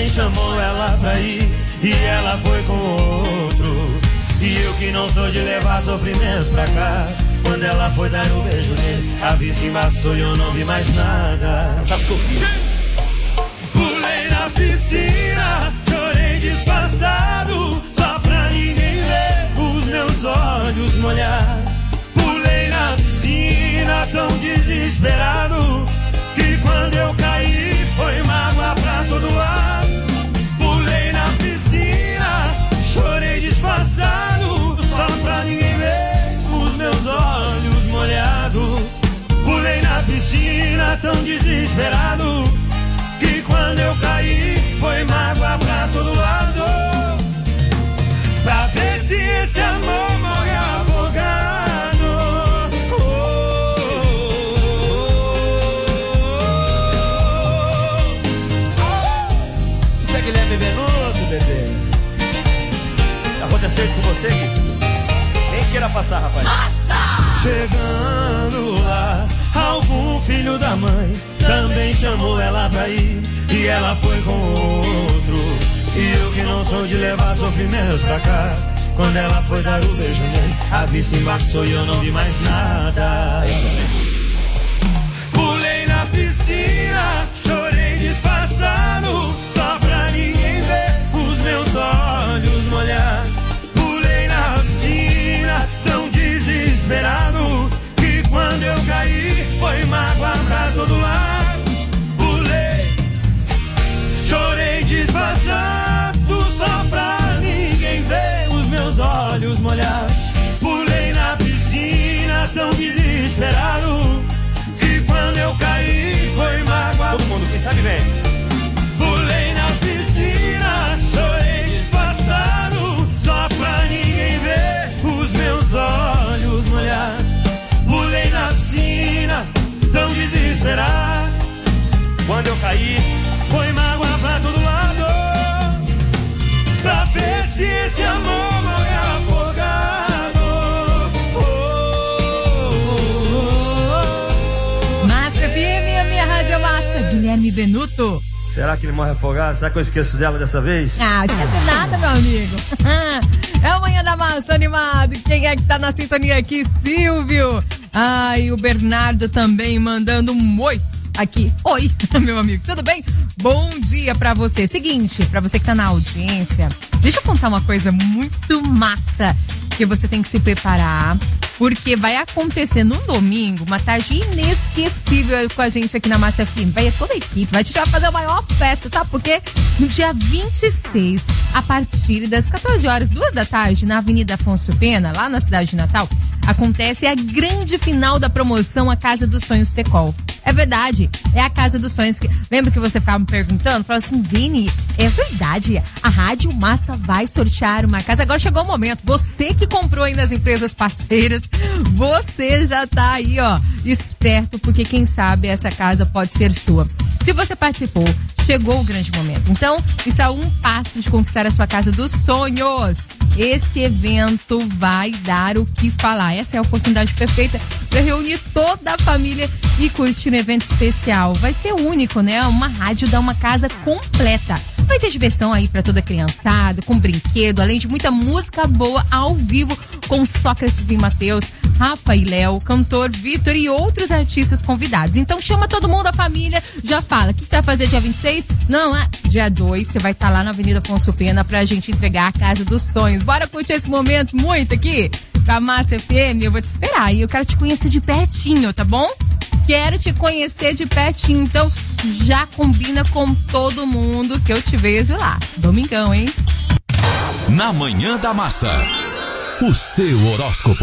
chamou ela pra ir e ela foi com outro. E eu que não sou de levar sofrimento pra casa, quando ela foi dar um beijo nele, a vista embaçou e eu não vi mais nada. Pulei na piscina, chorei disfarçado, só pra ninguém ver os meus olhos molhar. Pulei na piscina tão desesperado, que quando eu caí foi mágoa pra todo lado. Pulei na piscina, chorei disfarçado, só pra ninguém ver os meus olhos molhados. Pulei na piscina tão desesperado, que quando eu caí foi mágoa pra todo lado. Pra ver se esse amor morre afogado. Isso é Guilherme Benuto, bebê. Aconteceu isso com você, Gui? Nem queira passar, rapaz. Chegando lá, algum filho da mãe também chamou ela pra ir e ela foi com outro. E eu que não sou de levar sofrimentos pra casa, quando ela foi dar o beijo nele, a vista embaçou e eu não vi mais nada. Pulei na piscina, chorei disfarçado, só pra ninguém ver os meus olhos molhar. Pulei na piscina tão desesperado, que quando eu caí foi mágoa pra todo lado. Pulei, chorei disfarçado, só pra ninguém ver os meus olhos molhar. Pulei na piscina tão desesperado, que quando eu caí foi mágoa. Todo mundo, quem sabe vem. Pulei na piscina, chorei disfarçado, só pra ninguém ver os meus olhos molhar. Pulei na piscina tão desesperado, Quando eu caí, foi mágoa pra todo lado. Pra ver se esse amor morre afogado. Massa FM, a minha rádio é massa. Guilherme Benuto. será que ele morre afogado? Será que eu esqueço dela dessa vez? Ah, esquece nada, meu amigo. É o Manhã da Massa animado. Quem é que tá na sintonia aqui? Silvio. E o Bernardo também mandando um oi aqui. Oi, meu amigo, tudo bem? Bom dia pra você. Seguinte, pra você que tá na audiência, deixa eu contar uma coisa muito massa que você tem que se preparar, porque vai acontecer num domingo uma tarde inesquecível com a gente aqui na Massa FM. Vai toda a equipe, a gente vai fazer a maior festa, tá? Porque no dia 26, a partir das 14 horas, 2 da tarde, na Avenida Afonso Pena, lá na cidade de Natal, acontece a grande final da promoção A Casa dos Sonhos Tecol. É verdade, é a Casa dos Sonhos. Lembra que você ficava me perguntando? Falava assim, Vini, é verdade, a Rádio Massa vai sortear uma casa. Agora chegou o momento, você que comprou aí nas empresas parceiras, você já tá aí, ó, esperto, porque quem sabe essa casa pode ser sua. Se você participou, chegou o grande momento. Então, está a um passo de conquistar a sua casa dos sonhos. Esse evento vai dar o que falar. Essa é a oportunidade perfeita para reunir toda a família e curtir um evento especial. Vai ser único, né? Uma rádio dá uma casa completa. Vai ter diversão aí para toda a criançada, com brinquedo, além de muita música boa ao vivo com Sócrates e Matheus, Rafa e Léo, cantor Vitor e outros artistas convidados. Então chama todo mundo, a família, já fala. O que você vai fazer dia 26? Não, dia 2 você vai estar lá na Avenida Afonso Pena pra gente entregar a Casa dos Sonhos. Bora curtir esse momento muito aqui com a Massa FM. Eu vou te esperar e eu quero te conhecer de pertinho, tá bom? Quero te conhecer de pertinho, então já combina com todo mundo que eu te vejo lá. Domingão, hein? Na Manhã da Massa, o seu horóscopo.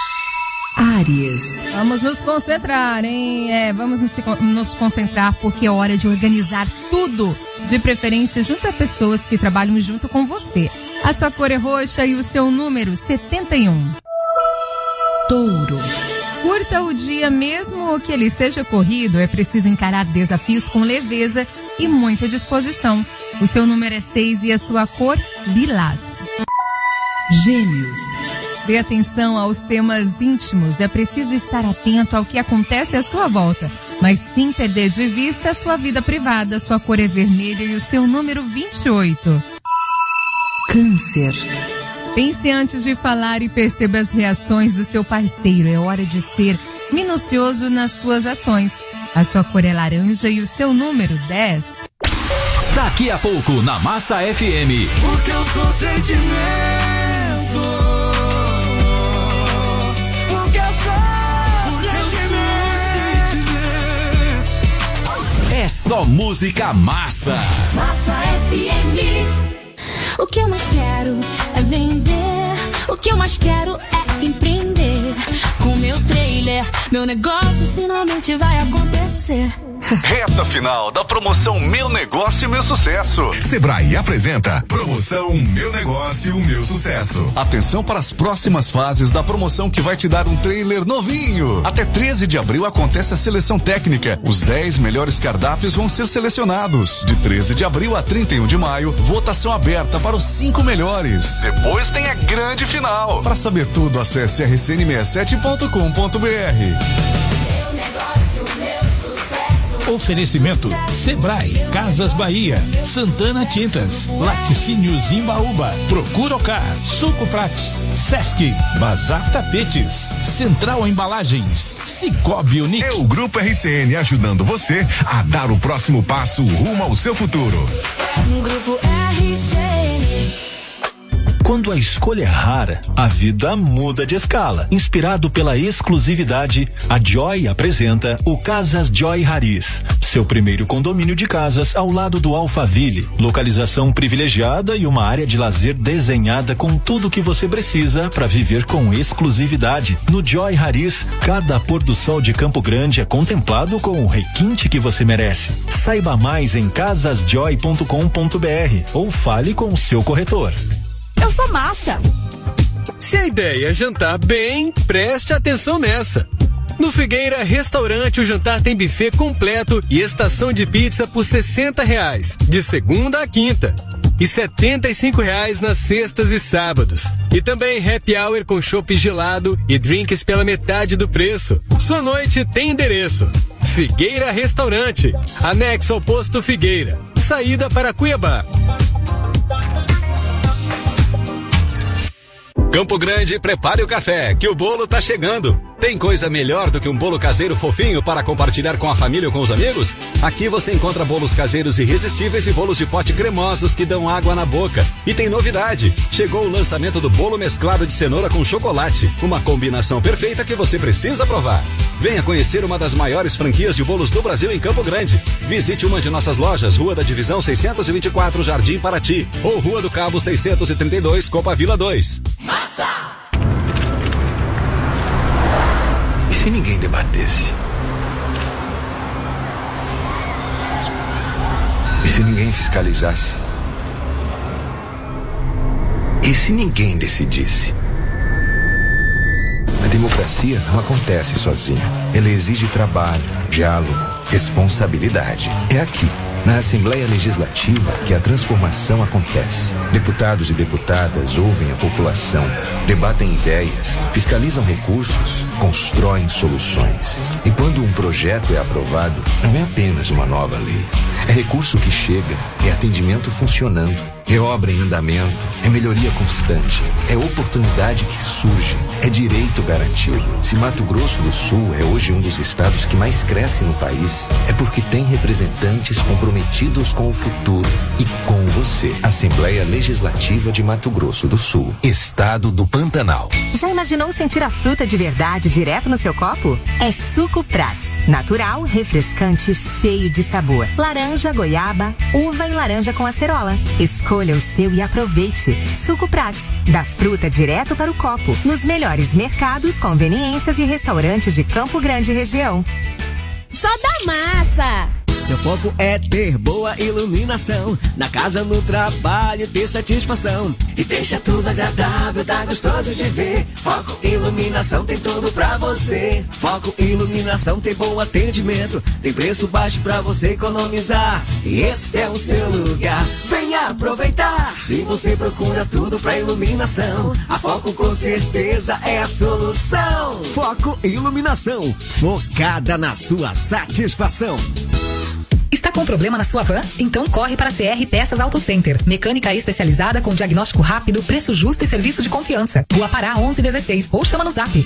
Áries. Vamos nos concentrar, hein? Vamos nos concentrar porque é hora de organizar tudo. De preferência junto a pessoas que trabalham junto com você. A sua cor é roxa e o seu número 71. Touro. Curta o dia, mesmo que ele seja corrido, é preciso encarar desafios com leveza e muita disposição. O seu número é 6 e a sua cor, lilás. Gêmeos. Dê atenção aos temas íntimos, é preciso estar atento ao que acontece à sua volta. mas sem perder de vista a sua vida privada. Sua cor é vermelha e o seu número 28. Câncer. Pense antes de falar e perceba as reações do seu parceiro. É hora de ser minucioso nas suas ações. A sua cor é laranja e o seu número 10. Daqui a pouco na Massa FM. Porque eu sou sentimento. Porque eu sou sentimento. É só música massa. Massa FM. O que eu mais quero é vender. O que eu mais quero é empreender. Com meu trailer, meu negócio finalmente vai acontecer. Reta final da promoção Meu Negócio, Meu Sucesso. Sebrae apresenta promoção Meu Negócio, Meu Sucesso. Atenção para as próximas fases da promoção que vai te dar um trailer novinho. Até 13 de abril acontece a seleção técnica. Os 10 melhores cardápios vão ser selecionados. De 13 de abril a 31 de maio, votação aberta para os 5 melhores. Depois tem a grande final. Para saber tudo, acesse rcn67.com.br. Meu negócio, meu sucesso. Oferecimento Sebrae, Casas Bahia, Santana Tintas, Laticínios Imbaúba, Procuracar, Suco Prates, Sesc, Bazar Tapetes, Central Embalagens, Cicobi Unique. É o Grupo RCN ajudando você a dar o próximo passo rumo ao seu futuro. Grupo RCN. Quando a escolha é rara, a vida muda de escala. Inspirado pela exclusividade, a Joy apresenta o Casas Joy Haris, seu primeiro condomínio de casas ao lado do Alphaville. Localização privilegiada e uma área de lazer desenhada com tudo o que você precisa para viver com exclusividade. No Joy Haris, cada pôr do sol de Campo Grande é contemplado com o requinte que você merece. Saiba mais em casasjoy.com.br ou fale com o seu corretor. Eu sou massa. Se a ideia é jantar bem, preste atenção nessa. No Figueira Restaurante, o jantar tem buffet completo e estação de pizza por R$60, de segunda a quinta. E R$75 nas sextas e sábados. E também happy hour com chopp gelado e drinks pela metade do preço. Sua noite tem endereço. Figueira Restaurante, anexo ao posto Figueira. Saída para Cuiabá. Campo Grande, prepare o café, que o bolo tá chegando. Tem coisa melhor do que um bolo caseiro fofinho para compartilhar com a família ou com os amigos? Aqui você encontra bolos caseiros irresistíveis e bolos de pote cremosos que dão água na boca. E tem novidade, chegou o lançamento do bolo mesclado de cenoura com chocolate, uma combinação perfeita que você precisa provar. Venha conhecer uma das maiores franquias de bolos do Brasil em Campo Grande. Visite uma de nossas lojas, Rua da Divisão 624, Jardim Paraty, ou Rua do Cabo 632, Copa Vila 2. Massa! E se ninguém debatesse? E se ninguém fiscalizasse? E se ninguém decidisse? A democracia não acontece sozinha. Ela exige trabalho, diálogo, responsabilidade. É aqui, na Assembleia Legislativa, que a transformação acontece. Deputados e deputadas ouvem a população, debatem ideias, fiscalizam recursos, constroem soluções. E quando um projeto é aprovado, não é apenas uma nova lei. É recurso que chega, é atendimento funcionando, é obra em andamento, é melhoria constante, é oportunidade que surge, é direito garantido. Se Mato Grosso do Sul é hoje um dos estados que mais cresce no país, é porque tem representantes comprometidos com o futuro e com você. Assembleia Legislativa de Mato Grosso do Sul, Estado do Pantanal. Já imaginou sentir a fruta de verdade direto no seu copo? É Suco Prates. Natural, refrescante, cheio de sabor. Laranja, goiaba, uva e laranja com acerola. Escolha o seu e aproveite. Suco Prates. Da fruta direto para o copo. Nos melhores mercados, conveniências e restaurantes de Campo Grande região. Só da massa! Seu foco é ter boa iluminação. Na casa, no trabalho, ter satisfação. E deixa tudo agradável, tá gostoso de ver. Foco Iluminação tem tudo pra você. Foco Iluminação tem bom atendimento. Tem preço baixo pra você economizar. E esse é o seu lugar. Venha aproveitar. Se você procura tudo pra iluminação, a Foco com certeza é a solução. Foco Iluminação, focada na sua satisfação. Está com problema na sua van? Então corre para a CR Peças Auto Center. Mecânica especializada com diagnóstico rápido, preço justo e serviço de confiança. Rua Pará 1116 ou chama no zap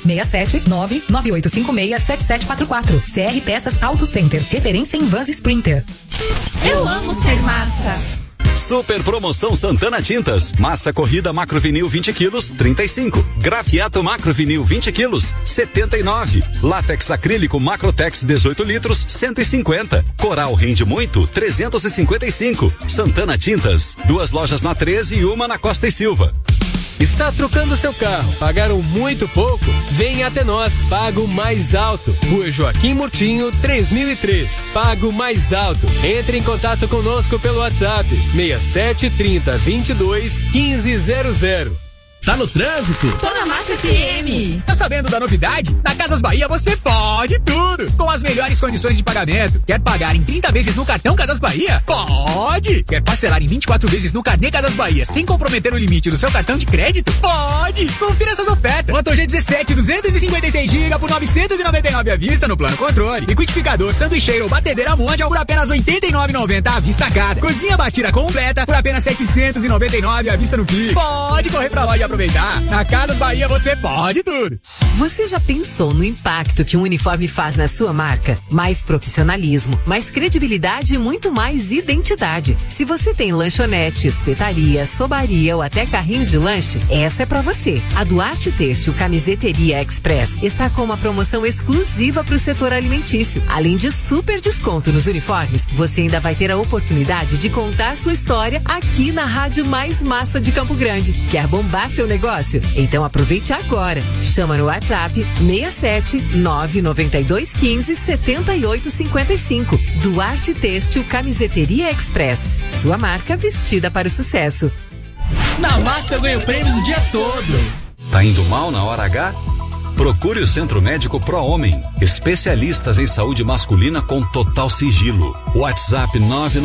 67998567744. CR Peças Auto Center. Referência em vans Sprinter. Eu amo ser massa. Super promoção Santana Tintas. Massa corrida macrovinil 20 quilos, 35. Grafiato macrovinil 20 quilos, 79. Látex acrílico Macrotex 18 litros, 150. Coral rende muito, 355. Santana Tintas. 2 lojas na 13 e uma na Costa e Silva. Está trocando seu carro? Pagaram muito pouco? Venha até nós, pago mais alto. Rua Joaquim Murtinho, 3003. Pago mais alto. Entre em contato conosco pelo WhatsApp 67 30 22 1500. Tá no trânsito? Tô na Massa FM. Tá sabendo da novidade? Na Casas Bahia você pode tudo, com as melhores condições de pagamento. Quer pagar em 30 vezes no cartão Casas Bahia? Pode! Quer parcelar em 24 vezes no carnê Casas Bahia sem comprometer o limite do seu cartão de crédito? Pode! Confira essas ofertas. Moto G17 256 GB por 999 à vista no plano controle. Liquidificador, sanduicheiro ou batedeira Mondial por apenas R$ 89,90 à vista cada. Cozinha batida completa por apenas R$ 799 à vista no Pix. Pode correr pra loja aproveitar. Na Casas Bahia você pode tudo. Você já pensou no impacto que um uniforme faz na sua marca? Mais profissionalismo, mais credibilidade e muito mais identidade. Se você tem lanchonete, espetaria, sobaria ou até carrinho de lanche, essa é pra você. A Duarte Têxtil Camiseteria Express está com uma promoção exclusiva para o setor alimentício. Além de super desconto nos uniformes, você ainda vai ter a oportunidade de contar sua história aqui na Rádio Mais Massa de Campo Grande. Quer bombar seu negócio? Então aproveite agora. Chama no WhatsApp 67 992 15 78 55. Duarte Têxtil Camiseteria Express. Sua marca vestida para o sucesso. Na Massa eu ganho prêmios o dia todo. Tá indo mal na hora H? Procure o Centro Médico Pro Homem, especialistas em saúde masculina com total sigilo. WhatsApp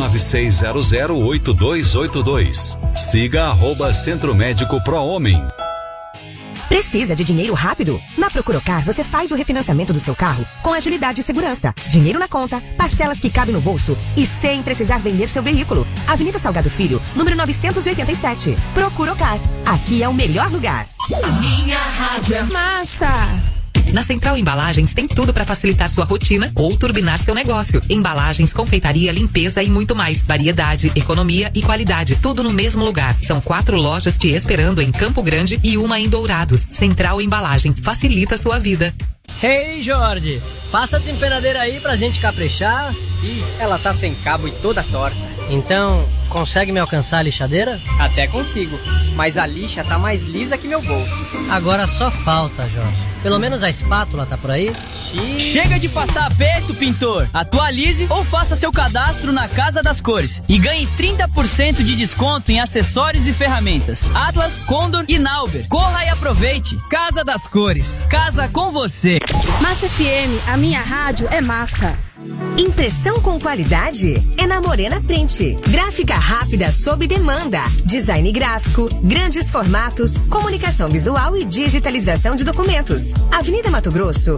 996008282. Siga @Centro Médico Pro Homem. Precisa de dinheiro rápido? Na Procuracar você faz o refinanciamento do seu carro com agilidade e segurança. Dinheiro na conta, parcelas que cabem no bolso e sem precisar vender seu veículo. Avenida Salgado Filho, número 987. Procuracar. Aqui é o melhor lugar. A minha rádio é massa. Na Central Embalagens tem tudo para facilitar sua rotina ou turbinar seu negócio. Embalagens, confeitaria, limpeza e muito mais. Variedade, economia e qualidade. Tudo no mesmo lugar. São 4 lojas te esperando em Campo Grande e uma em Dourados. Central Embalagens. Facilita sua vida. Hey, Jorge, passa a desempenadeira aí pra gente caprichar. Ih, ela tá sem cabo e toda torta. Então, consegue me alcançar a lixadeira? Até consigo, mas a lixa tá mais lisa que meu bolso. Agora só falta, Jorge. Pelo menos a espátula tá por aí? Chega de passar aperto, pintor. Atualize ou faça seu cadastro na Casa das Cores e ganhe 30% de desconto em acessórios e ferramentas. Atlas, Condor e Nauber. Corra e aproveite. Casa das Cores. Casa com você. Massa FM, a minha rádio é massa. Impressão com qualidade é na Morena Print. Gráfica rápida sob demanda. Design gráfico, grandes formatos, comunicação visual e digitalização de documentos. Avenida Mato Grosso,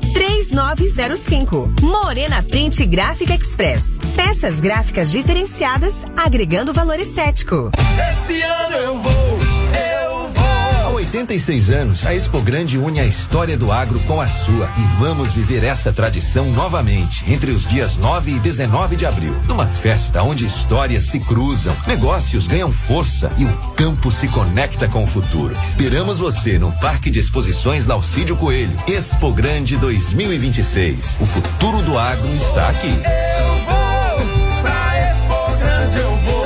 3905. Morena Print Gráfica Express. Peças gráficas diferenciadas, agregando valor estético. Esse ano eu vou. Há 86 anos, a Expo Grande une a história do agro com a sua. E vamos viver essa tradição novamente, entre os dias 9 e 19 de abril. Numa festa onde histórias se cruzam, negócios ganham força e o campo se conecta com o futuro. Esperamos você no Parque de Exposições Laucídio Coelho. Expo Grande 2026. O futuro do agro está aqui. Eu vou pra Expo Grande, eu vou.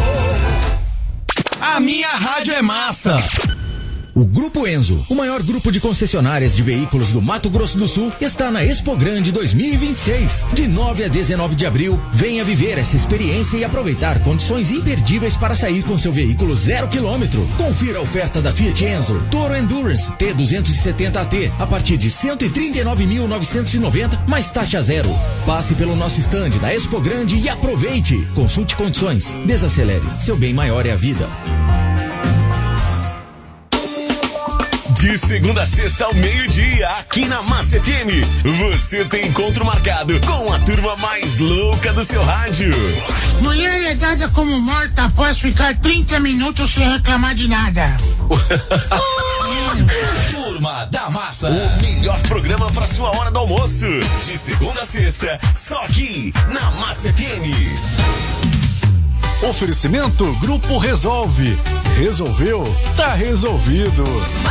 A minha rádio é massa. O Grupo Enzo, o maior grupo de concessionárias de veículos do Mato Grosso do Sul, está na Expo Grande 2026. De 9 a 19 de abril, venha viver essa experiência e aproveitar condições imperdíveis para sair com seu veículo 0 km. Confira a oferta da Fiat Enzo, Toro Endurance T270AT, a partir de 139.990, mais taxa zero. Passe pelo nosso stand na Expo Grande e aproveite. Consulte condições. Desacelere. Seu bem maior é a vida. De segunda a sexta ao meio-dia, aqui na Massa FM, você tem encontro marcado com a turma mais louca do seu rádio. Mulher é dada como morta após ficar 30 minutos sem reclamar de nada. Turma da Massa, o melhor programa para sua hora do almoço. De segunda a sexta, só aqui na Massa FM. Oferecimento Grupo Resolve. Resolveu? Tá resolvido.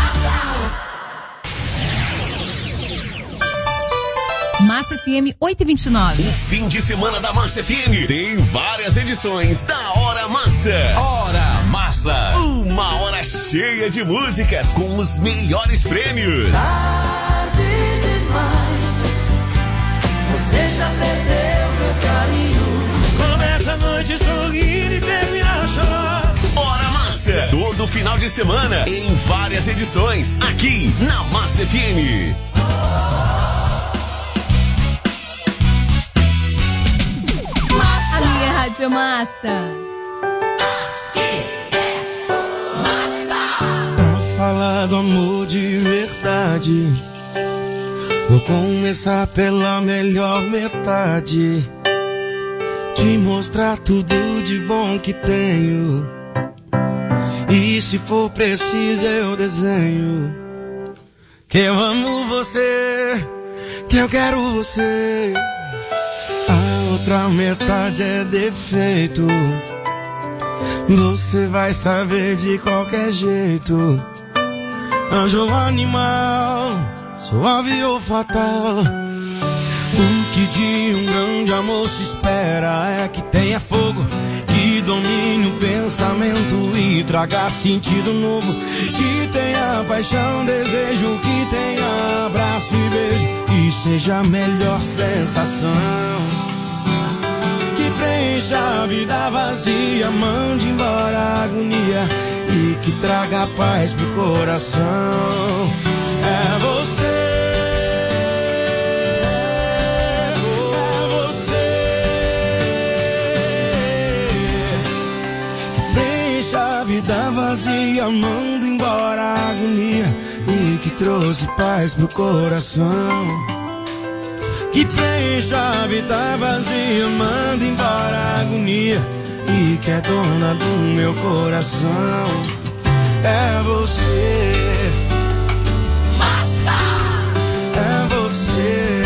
Massa FM 8h29. O fim de semana da Massa FM tem várias edições da Hora Massa. Hora Massa. Uma hora cheia de músicas com os melhores prêmios. Tarde demais, você já perdeu meu carinho. Começa a noite sorrindo e termina a chorar. Hora Massa. Todo final de semana em várias edições aqui na Massa FM. A minha Rádio Massa. Pra falar do amor de verdade, vou começar pela melhor metade. Te mostrar tudo de bom que tenho. E se for preciso eu desenho que eu amo você, que eu quero você. A outra metade é defeito, você vai saber de qualquer jeito. Anjo ou animal, suave ou fatal, o que de um grande amor se espera é que tenha fogo, que domine o pensamento e traga sentido novo, que tenha paixão, desejo, que tenha abraço e beijo, e seja a melhor sensação, que preencha a vida vazia, mande embora a agonia e que traga paz pro coração. É você. Vida vazia, manda embora a agonia e que trouxe paz pro coração, que preencha a vida vazia, manda embora a agonia e que é dona do meu coração. É você, Massa. É você.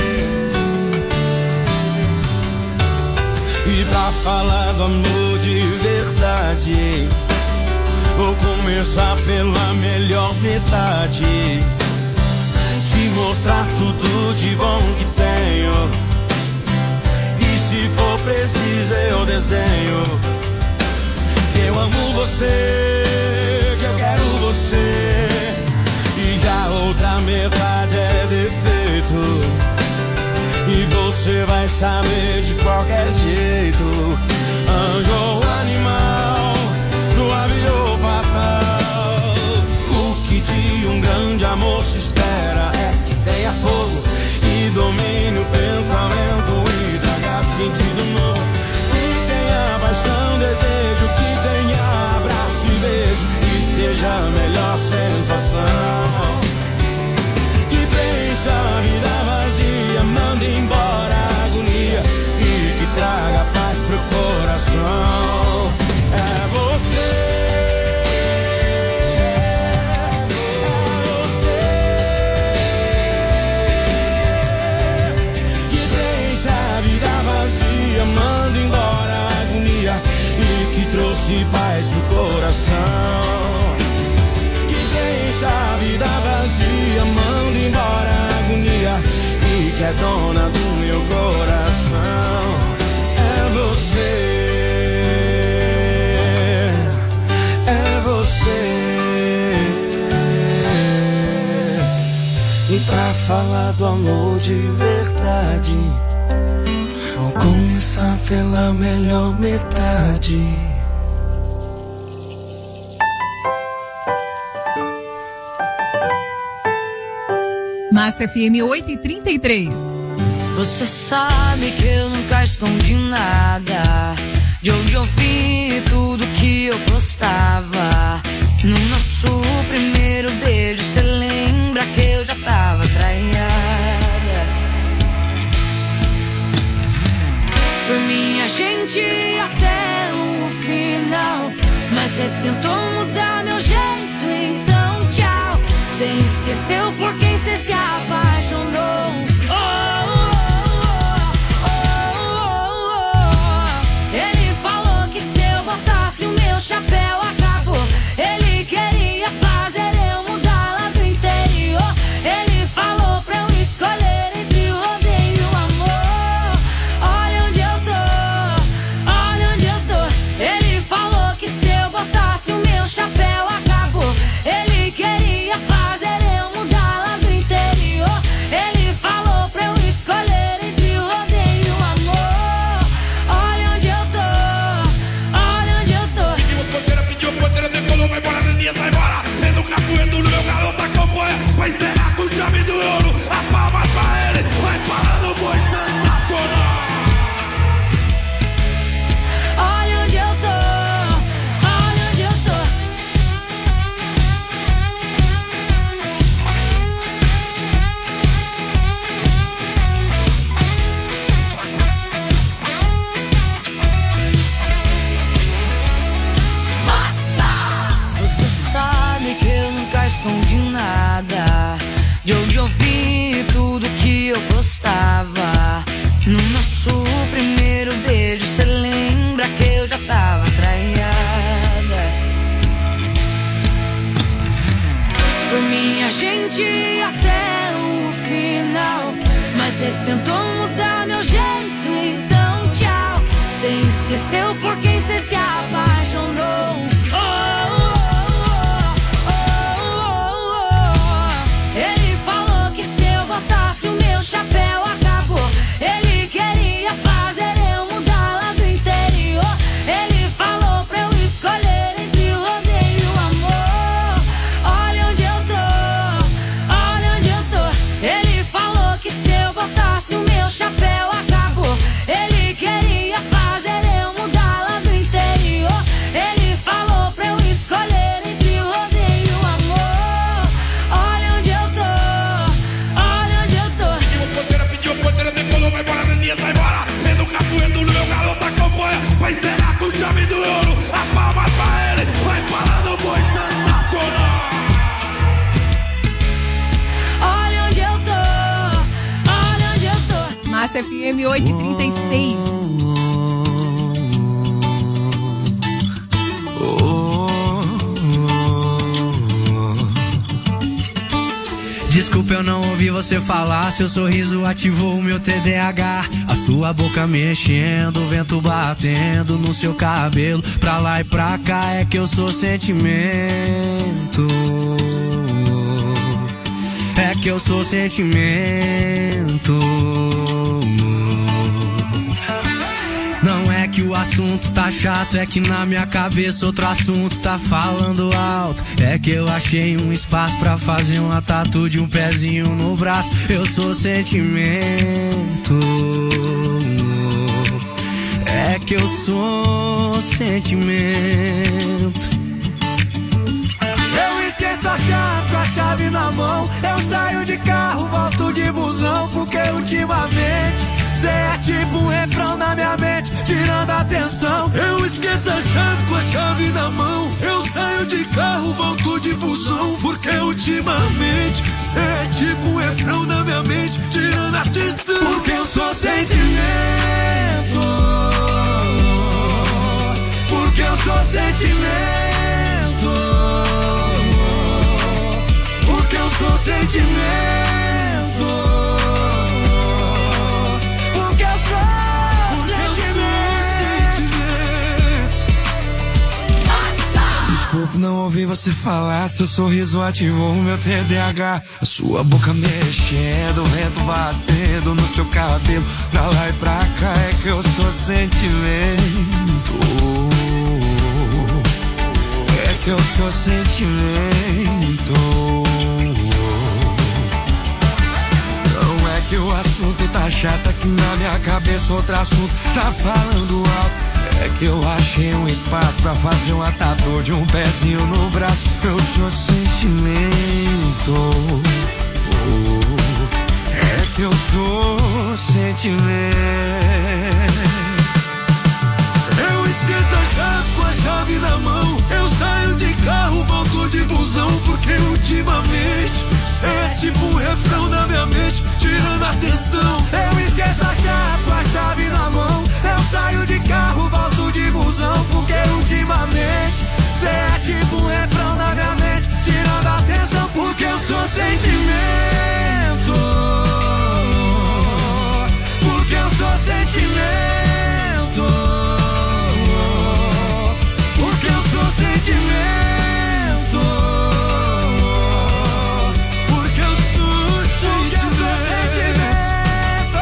E pra falar do amor de verdade, vou começar pela melhor metade. Te mostrar tudo de bom que tenho. E se for preciso eu desenho que eu amo você, que eu quero você. E a outra metade é defeito, e você vai saber de qualquer jeito. Anjo ou animal, suave ou fatal, o que de um grande amor se espera é que tenha fogo e domine o pensamento e traga sentido novo, que tenha paixão, desejo, que tenha abraço e beijo e seja a melhor sensação, que preencha a vida vazia, manda embora a agonia e que traga paz pro coração. É você, que deixa a vida vazia, manda embora a agonia e que trouxe paz pro coração, que deixa a vida vazia, manda embora a agonia e que é dona do meu coração. É você. E pra falar do amor de verdade, vou começar pela melhor metade. Massa FM 8h33. Você sabe que eu nunca escondi nada, de onde eu vim e tudo que eu postava. No nosso nosso primeiro beijo, cê lembra que eu já tava traída? Por mim a gente ia até o final, mas cê tentou mudar meu jeito, então tchau. Cê esqueceu por quem cê se apaixonou. Ele falou que se eu botasse o meu chapéu acabou. Ele queria fazer eu mudar lá do interior. Ele falou pra eu escolher entre o rodeio e o amor. Olha onde eu tô, olha onde eu tô. Ele falou que se eu botasse o meu chapéu acabou. Ele queria fazer eu mudar lá do interior. Ele falou pra eu escolher entre o rodeio e o amor. Olha onde eu tô, olha onde eu tô. Pediu poder, decolou, vai embora, Neninha, sai embora. Tendo o capoeiro no meu garoto acompanha. Vai encerrar com o chave do ouro. As palmas pra ele, vai parando o boi sensacional. Olha onde eu tô, olha onde eu tô. Você sabe que eu nunca escondi nada de onde eu vim, tudo que eu gostava. No nosso primeiro beijo, cê lembra que eu já tava traída? Por mim a gente ia até o final, mas cê tentou mudar meu jeito, então tchau. Cê esqueceu por quem cê se apaixonou. Ele falou que se eu botasse o meu chapéu acabou. Ele queria fazer eu mudar lá do interior. Ele falou pra eu escolher entre o rodeio e o amor. Olha onde eu tô, olha onde eu tô. Ele falou que se eu botasse o meu chapéu acabou. Ele queria fazer eu mudar lá do interior. Ele falou pra eu escolher entre o rodeio e o amor. Olha onde eu tô, olha onde eu tô. Pediu poder, decolou, vai embora, Neninha, sai embora. Tendo o capoeiro no meu garoto acompanha. Vai encerrar com o chave do ouro. As palmas pra ele, vai parando o boi sensacional. Olha onde eu tô, olha onde eu tô. Massa FM 8h36. Desculpa, eu não ouvi você falar. Seu sorriso ativou o meu TDAH. A sua boca mexendo, o vento batendo no seu cabelo. Pra lá e pra cá é que eu sou sentimento. É que eu sou sentimento. Não é que o assunto tá chato, é que na minha cabeça outro assunto tá falando alto. É que eu achei um espaço pra fazer uma tatu de um pezinho no braço. Eu sou sentimento. É que eu sou sentimento. Eu esqueço a chave com a chave na mão. Eu saio de carro, volto de busão, porque ultimamente cê é tipo um refrão na minha mente, tirando a atenção. Eu esqueço a chave com a chave na mão. Eu saio de carro, volto de busão, porque ultimamente cê é tipo um refrão na minha mente, tirando a atenção. Porque eu sou sentimento. Porque eu sou sentimento. Porque eu sou sentimento. Desculpa, não ouvi você falar. Seu sorriso ativou o meu TDAH. A sua boca mexendo, o vento batendo no seu cabelo. Pra lá e pra cá é que eu sou sentimento. É que eu sou sentimento. Não é que o assunto tá chato, é que na minha cabeça outro assunto tá falando alto. É que eu achei um espaço pra fazer uma tatu de um pezinho no braço. Eu sou sentimento. É que eu sou sentimento. Eu esqueço a chave com a chave na mão. Eu saio de carro, volto de busão. Porque ultimamente é tipo um refrão na minha mente, tirando a atenção. Eu esqueço a chave com a chave na mão. Eu saio de carro, volto de busão. Porque ultimamente cê é tipo um refrão na minha mente, tirando a atenção. Porque eu sou sentimento. Porque eu sou sentimento. Porque eu sou sentimento. Porque eu sou sentimento.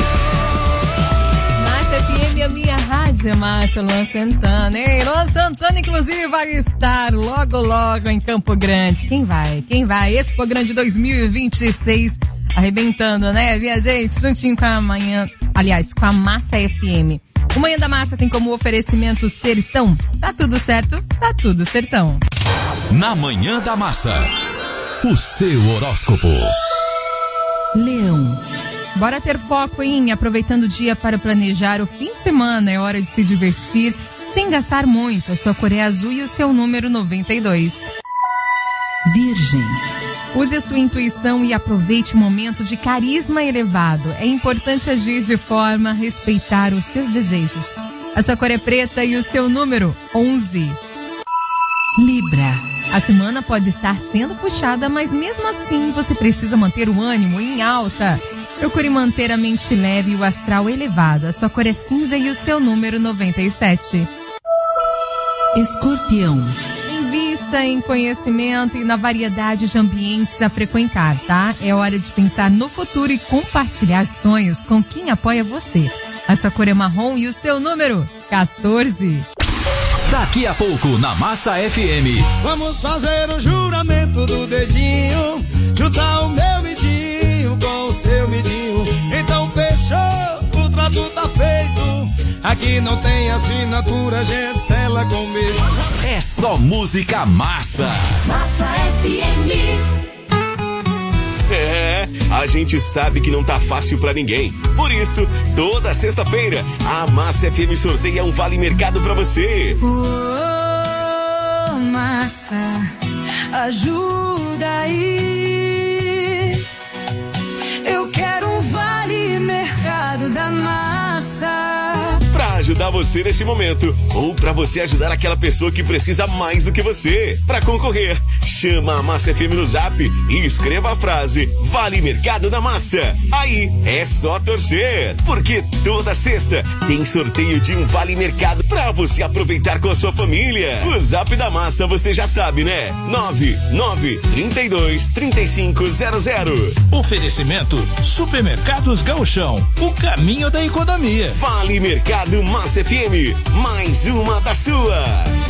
Massa FM, a minha rádio, Márcia Luan Santana. Hein? Luan Santana, inclusive, vai estar logo em Campo Grande. Quem vai? Expo Grande 2026, arrebentando, né? Minha gente, juntinho com a manhã, aliás, com a Massa FM. O Manhã da Massa tem como oferecimento Sertão. Tá tudo certo? Tá tudo certão. Na Manhã da Massa, o seu horóscopo. Leão. Bora ter foco em aproveitando o dia para planejar o fim de semana. É hora de se divertir sem gastar muito. A sua cor é azul e o seu número 92. Virgem. Use a sua intuição e aproveite o momento de carisma elevado. É importante agir de forma a respeitar os seus desejos. A sua cor é preta e o seu número 11. Libra. A semana pode estar sendo puxada, mas mesmo assim você precisa manter o ânimo em alta. Procure manter a mente leve e o astral elevado. A sua cor é cinza e o seu número 97. Escorpião. Invista em conhecimento e na variedade de ambientes a frequentar, tá? É hora de pensar no futuro e compartilhar sonhos com quem apoia você. A sua cor é marrom e o seu número 14. Daqui a pouco na Massa FM. Vamos fazer o juramento do dedinho, juntar o meu midinho com o seu midinho. Então fechou, o trato tá feito. Aqui não tem assinatura, gente sela com beijo. É só música massa. Massa FM. É, a gente sabe que não tá fácil pra ninguém. Por isso, toda sexta-feira, a Massa FM sorteia um vale mercado pra você. Oh, Massa, ajuda aí. Eu quero um vale mercado da Massa. Pra ajudar você nesse momento, ou pra você ajudar aquela pessoa que precisa mais do que você. Pra concorrer, chama a Massa FM no Zap e escreva a frase Vale Mercado da Massa. Aí é só torcer, porque toda sexta tem sorteio de um Vale Mercado pra você aproveitar com a sua família. O Zap da Massa você já sabe, né? 99323500. Oferecimento Supermercados Gauchão, o caminho da economia. Vale Mercado Massa FM, mais uma da sua.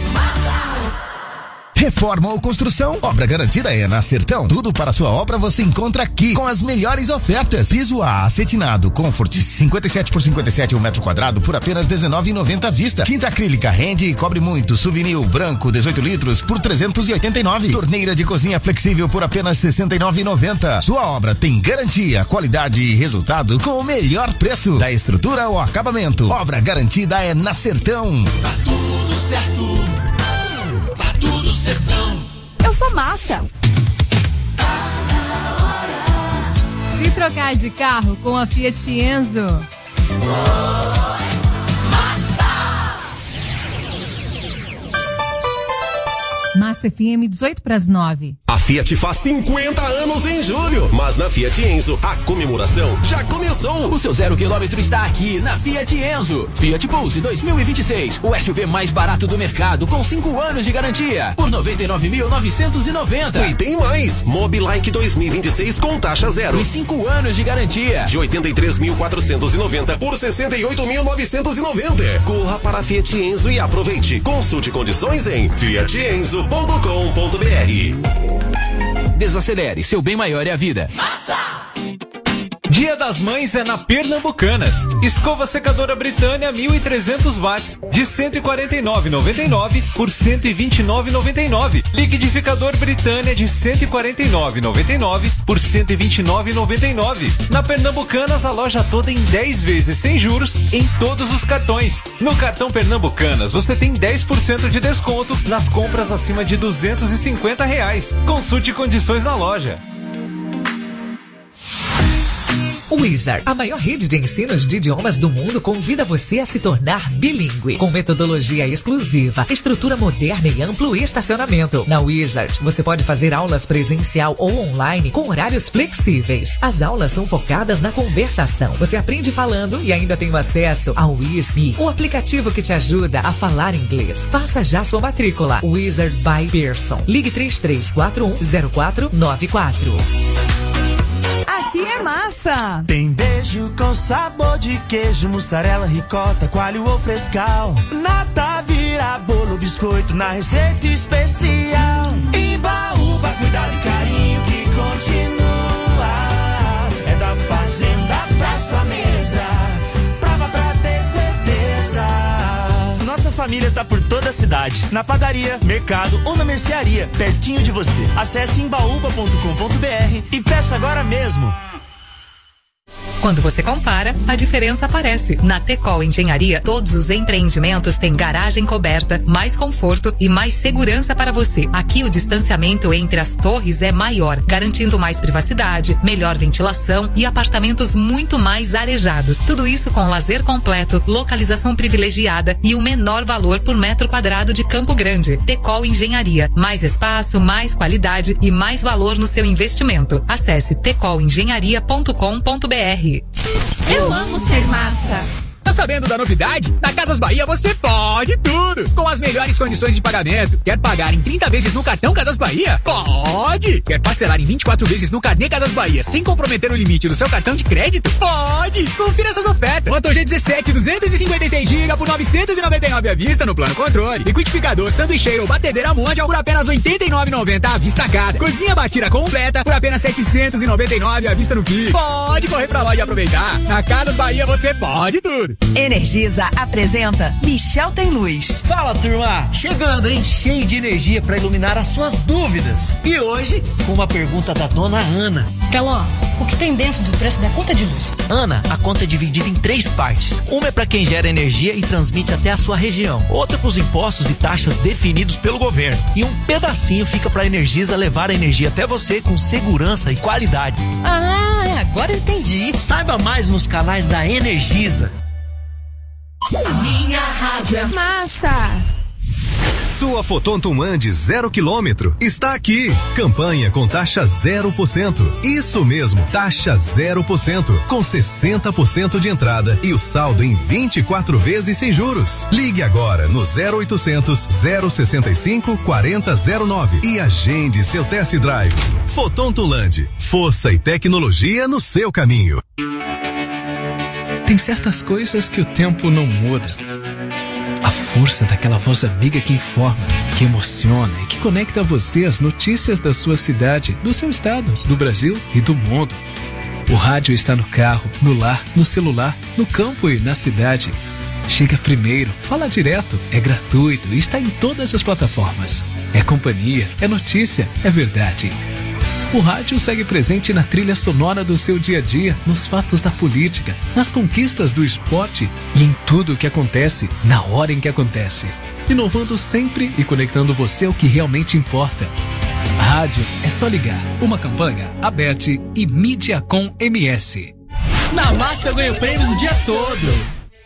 Reforma ou construção, obra garantida é na Sertão. Tudo para sua obra você encontra aqui com as melhores ofertas. Piso A acetinado Comfort 57 por 57 um metro quadrado por apenas R$19,90 à vista. Tinta acrílica rende e cobre muito. Souvenir branco 18 litros por R$389. Torneira de cozinha flexível por apenas R$69,90. Sua obra tem garantia, qualidade e resultado com o melhor preço. Da estrutura ao acabamento, obra garantida é na Sertão. Tá tudo certo. Tá tudo Sertão. Eu sou Massa. Se trocar de carro com a Fiat Enzo. Massa FM 18:09. A Fiat faz 50 anos em julho, mas na Fiat Enzo a comemoração já começou. O seu 0 km está aqui na Fiat Enzo. Fiat Pulse 2026, o SUV mais barato do mercado com 5 anos de garantia por 99.990. E tem mais, Mobilike 2026 com taxa zero e 5 anos de garantia de 83.490 por 68.990. Corra para a Fiat Enzo e aproveite. Consulte condições em fiatenzo.com.br. Desacelere, seu bem maior é a vida. Massa! Dia das Mães é na Pernambucanas. Escova secadora Britânia 1.300 watts de 149,99 por 129,99. Liquidificador Britânia de 149,99 por 129,99. Na Pernambucanas, a loja toda em 10 vezes sem juros em todos os cartões. No cartão Pernambucanas, você tem 10% de desconto nas compras acima de R$250. Consulte condições na loja. Wizard, a maior rede de ensinos de idiomas do mundo, convida você a se tornar bilíngue, com metodologia exclusiva, estrutura moderna e amplo estacionamento. Na Wizard, você pode fazer aulas presencial ou online com horários flexíveis. As aulas são focadas na conversação. Você aprende falando e ainda tem acesso ao WizMe, um aplicativo que te ajuda a falar inglês. Faça já sua matrícula. Wizard by Pearson. Ligue 33410494. Aqui é massa! Tem beijo com sabor de queijo, mussarela, ricota, coalho ou frescal. Nata, vira, bolo, biscoito na receita especial. Imbaúba, cuidado e carinho que continua. É da fazenda pra sua mesa, prova pra ter certeza. Nossa família tá por toda a cidade, na padaria, mercado ou na mercearia, pertinho de você. Acesse imbaúba.com.br e peça agora mesmo. Quando você compara, a diferença aparece. Na Tecol Engenharia, todos os empreendimentos têm garagem coberta, mais conforto e mais segurança para você. Aqui o distanciamento entre as torres é maior, garantindo mais privacidade, melhor ventilação e apartamentos muito mais arejados. Tudo isso com lazer completo, localização privilegiada e o menor valor por metro quadrado de Campo Grande. Tecol Engenharia, mais espaço, mais qualidade e mais valor no seu investimento. Acesse tecolengenharia.com.br. Eu amo ser massa. Tá sabendo da novidade? Na Casas Bahia você pode tudo! Com as melhores condições de pagamento. Quer pagar em 30 vezes no cartão Casas Bahia? Pode! Quer parcelar em 24 vezes no carnê Casas Bahia sem comprometer o limite do seu cartão de crédito? Pode! Confira essas ofertas. Moto G17 256 GB por 999 à vista no plano controle. Liquidificador, sanduicheiro ou batedeira Mondial por apenas R$ 89,90 à vista cada. Cozinha batida completa por apenas R$ 799 à vista no Pix. Pode correr pra loja e aproveitar. Na Casas Bahia você pode tudo! Energisa apresenta Michel Tem Luz. Fala, turma! Chegando, hein? Cheio de energia para iluminar as suas dúvidas. E hoje, com uma pergunta da dona Ana. Teló, o que tem dentro do preço da conta de luz? Ana, a conta é dividida em 3 partes. Uma é para quem gera energia e transmite até a sua região. Outra para os impostos e taxas definidos pelo governo. E um pedacinho fica para a Energisa levar a energia até você com segurança e qualidade. Ah, agora eu entendi. Saiba mais nos canais da Energisa. Minha rádio é massa. Sua Fotontum Ande 0 km está aqui. Campanha com taxa 0%. Isso mesmo, taxa 0%. Com 60% de entrada e o saldo em 24 vezes sem juros. Ligue agora no 0800 065 4009 e agende seu test drive. Fotontum Land, força e tecnologia no seu caminho. Tem certas coisas que o tempo não muda. A força daquela voz amiga que informa, que emociona e que conecta você às notícias da sua cidade, do seu estado, do Brasil e do mundo. O rádio está no carro, no lar, no celular, no campo e na cidade. Chega primeiro, fala direto, é gratuito e está em todas as plataformas. É companhia, é notícia, é verdade. O rádio segue presente na trilha sonora do seu dia a dia, nos fatos da política, nas conquistas do esporte e em tudo o que acontece, na hora em que acontece. Inovando sempre e conectando você ao que realmente importa. Rádio é só ligar. Uma campanha, Aberte e Mídiacom MS. Na Massa eu ganho prêmios o dia todo.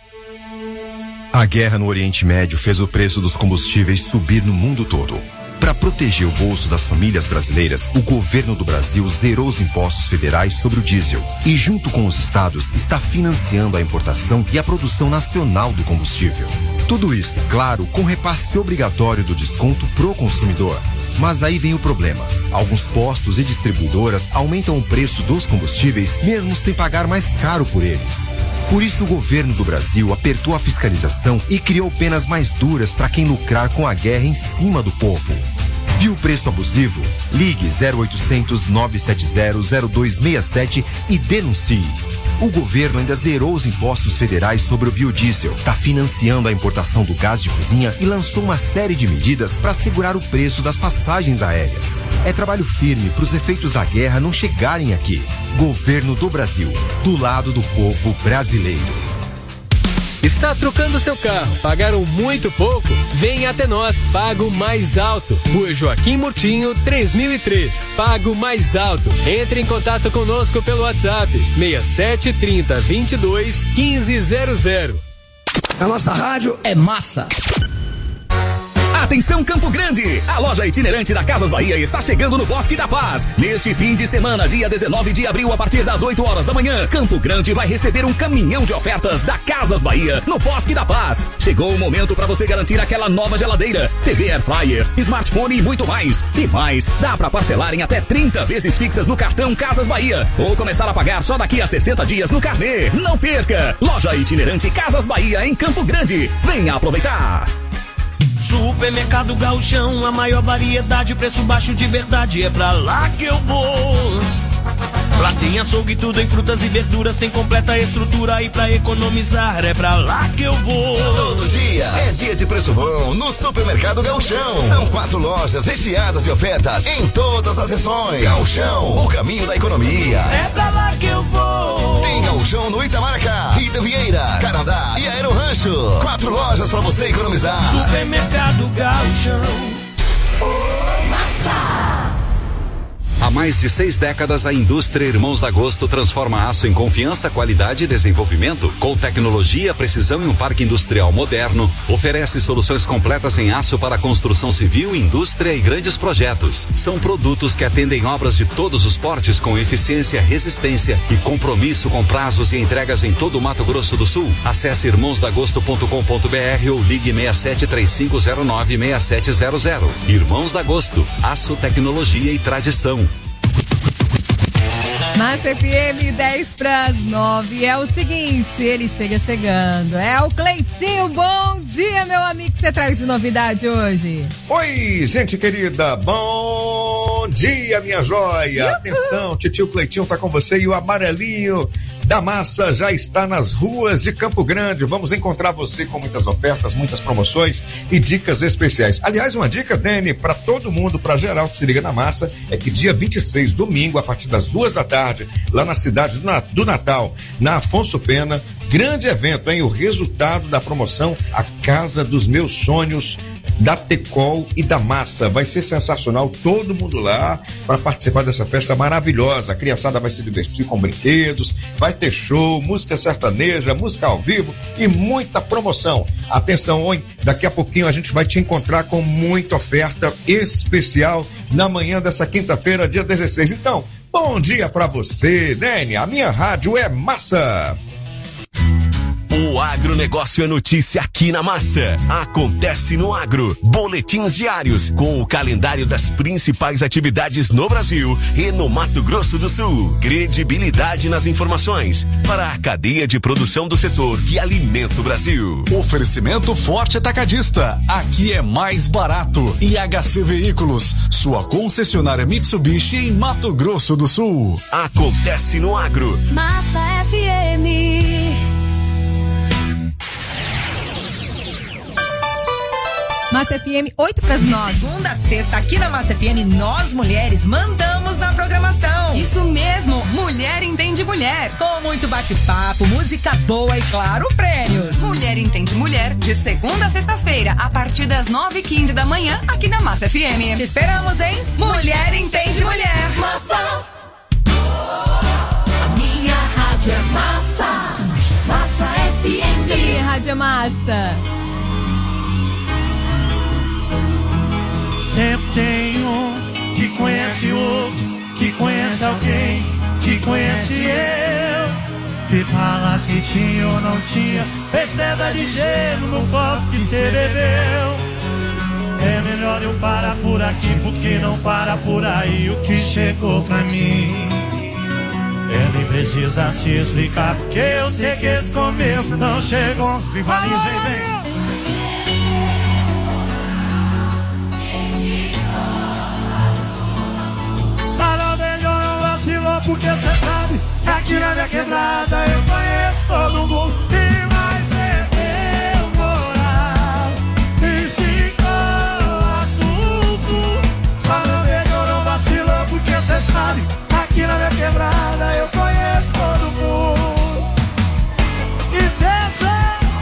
A guerra no Oriente Médio fez o preço dos combustíveis subir no mundo todo. Para proteger o bolso das famílias brasileiras, o governo do Brasil zerou os impostos federais sobre o diesel e, junto com os estados, está financiando a importação e a produção nacional do combustível. Tudo isso, claro, com repasse obrigatório do desconto pro consumidor. Mas aí vem o problema. Alguns postos e distribuidoras aumentam o preço dos combustíveis mesmo sem pagar mais caro por eles. Por isso o governo do Brasil apertou a fiscalização e criou penas mais duras para quem lucrar com a guerra em cima do povo. Viu o preço abusivo? Ligue 0800 970 0267 e denuncie. O governo ainda zerou os impostos federais sobre o biodiesel, está financiando a importação do gás de cozinha e lançou uma série de medidas para segurar o preço das passagens aéreas. É trabalho firme para os efeitos da guerra não chegarem aqui. Governo do Brasil, do lado do povo brasileiro. Está trocando seu carro? Pagaram muito pouco? Venha até nós, Pago Mais Alto. Rua Joaquim Murtinho, 3003. Pago Mais Alto. Entre em contato conosco pelo WhatsApp 6730 22 1500. A nossa rádio é massa. Atenção Campo Grande! A loja itinerante da Casas Bahia está chegando no Bosque da Paz. Neste fim de semana, dia 19 de abril, a partir das 8 horas da manhã, Campo Grande vai receber um caminhão de ofertas da Casas Bahia no Bosque da Paz. Chegou o momento para você garantir aquela nova geladeira, TV Air Fryer, smartphone e muito mais. E mais, dá para parcelar em até 30 vezes fixas no cartão Casas Bahia ou começar a pagar só daqui a 60 dias no carnê. Não perca! Loja itinerante Casas Bahia em Campo Grande. Venha aproveitar! Supermercado Gauchão, a maior variedade, preço baixo de verdade, é pra lá que eu vou. Lá tem açougue, tudo em frutas e verduras, tem completa estrutura e pra economizar é pra lá que eu vou. Todo dia é dia de preço bom no Supermercado Gauchão. São 4 lojas recheadas de ofertas em todas as seções. Gauchão, o caminho da economia. É pra lá que eu vou. Tem Gauchão no Itamaracá, Ida Vieira, Carandá e Aero Rancho. 4 lojas pra você economizar. Supermercado Gauchão. Há mais de 6 décadas, a indústria Irmãos da Agosto transforma aço em confiança, qualidade e desenvolvimento. Com tecnologia, precisão e um parque industrial moderno, oferece soluções completas em aço para construção civil, indústria e grandes projetos. São produtos que atendem obras de todos os portes com eficiência, resistência e compromisso com prazos e entregas em todo o Mato Grosso do Sul. Acesse irmãosdagosto.com.br ou ligue 6735096700. Irmãos da Agosto, aço, tecnologia e tradição. Massa FM 10:09. É o seguinte, ele chega chegando. É o Cleitinho. Bom dia, meu amigo. O que você traz de novidade hoje? Oi, gente querida. Bom dia, minha joia. Uhul. Atenção, titio Cleitinho tá com você e o amarelinho da massa já está nas ruas de Campo Grande. Vamos encontrar você com muitas ofertas, muitas promoções e dicas especiais. Aliás, uma dica, Dani, para todo mundo, para geral que se liga na massa, é que dia 26, domingo, a partir das 2 da tarde, lá na cidade do Natal, na Afonso Pena, grande evento, hein? O resultado da promoção A Casa dos Meus Sonhos, da Tecol e da Massa. Vai ser sensacional, todo mundo lá para participar dessa festa maravilhosa. A criançada vai se divertir com brinquedos, vai ter show, música sertaneja, música ao vivo e muita promoção. Atenção, hein? Daqui a pouquinho a gente vai te encontrar com muita oferta especial na manhã dessa quinta-feira, dia 16. Então, bom dia pra você, Dani. A minha rádio é massa. O agronegócio é notícia aqui na Massa. Acontece no Agro. Boletins diários com o calendário das principais atividades no Brasil e no Mato Grosso do Sul. Credibilidade nas informações para a cadeia de produção do setor que alimenta o Brasil. Oferecimento Forte Atacadista. Aqui é mais barato. E HC Veículos, sua concessionária Mitsubishi em Mato Grosso do Sul. Acontece no Agro. Massa FM. Massa FM 8:09. De segunda a sexta, aqui na Massa FM, nós mulheres mandamos na programação. Isso mesmo, Mulher Entende Mulher. Com muito bate-papo, música boa e, claro, prêmios. Mulher Entende Mulher, de segunda a sexta-feira, a partir das 9h15 da manhã, aqui na Massa FM. Te esperamos, hein? Mulher Entende Mulher. Massa. A minha rádio é massa. Massa FM. Minha rádio é massa. Sempre tem um que conhece outro, que conhece alguém, que conhece eu. Que fala se tinha ou não tinha, fez pedra de gelo no copo que cê bebeu. É melhor eu parar por aqui, porque não para por aí o que chegou pra mim. Nem precisa se explicar, porque eu sei que esse começo não chegou. Rivaliza e vem. na minha quebrada eu conheço todo mundo. E mais cedo eu morar e ficou assunto. Só não pegou, não vacilou, porque cê sabe, aqui na minha quebrada eu conheço todo mundo. E dança.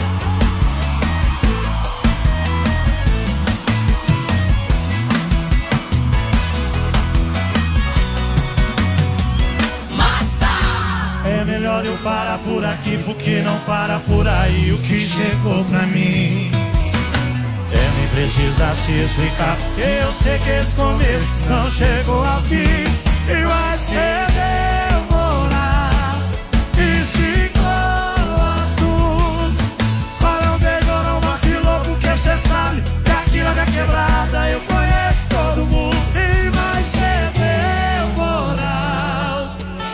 É melhor eu parar por aqui, porque não para por aí o que chegou pra mim. É nem precisar se explicar, porque eu sei que esse começo não chegou ao fim. E mais cedo eu morar e ficou assunto. Só não pegou, não vacilou, porque cê sabe que aqui na minha quebrada eu conheço todo mundo. E mais cedo eu morar.